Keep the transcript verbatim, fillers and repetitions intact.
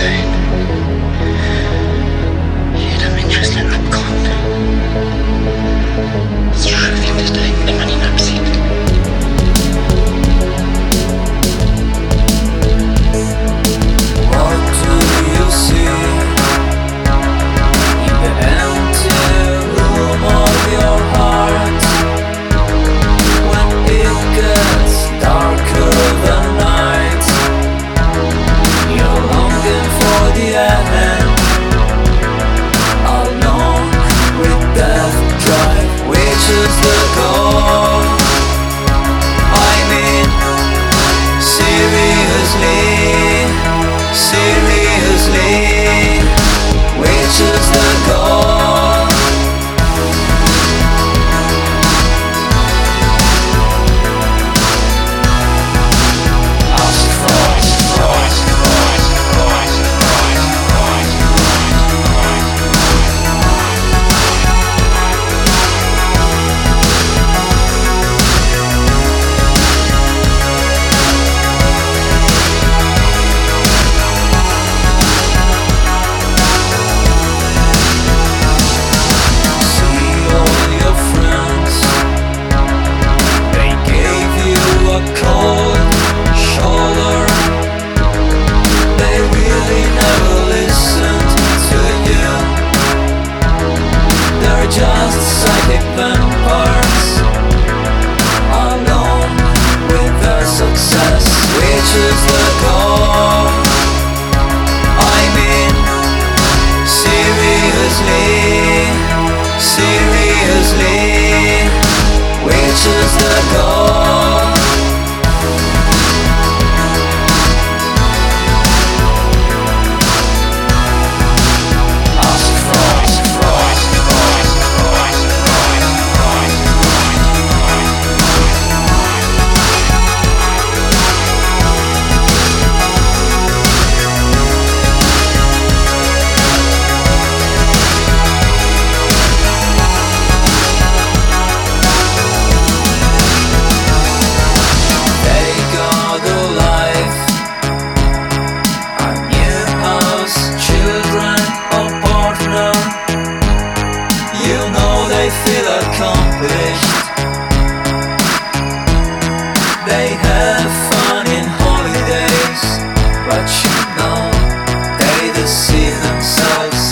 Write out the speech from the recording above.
zijn. Jeder Mensch ist ein Abgrund. So schön ist er, wenn man ihn absieht. What do you see in the empty room of your heart? When it gets darker than night, you're longing for the end, alone with death drive. Which is the goal? I mean, seriously, seriously, which is the goal? Ask Christ, Christ, Christ, Christ, Christ, Christ, see all your friends, they gave you a cold shoulder. They really never listened to you. They're just psychic vampires, alone with their success. Which is the goal? I mean, seriously, seriously, which is the goal? Ask Christ, Christ, Christ, Christ, Christ, Christ, they got a life, a new house, children or partner. You know they feel accomplished. They have fun in holidays, but you know they deceive themselves.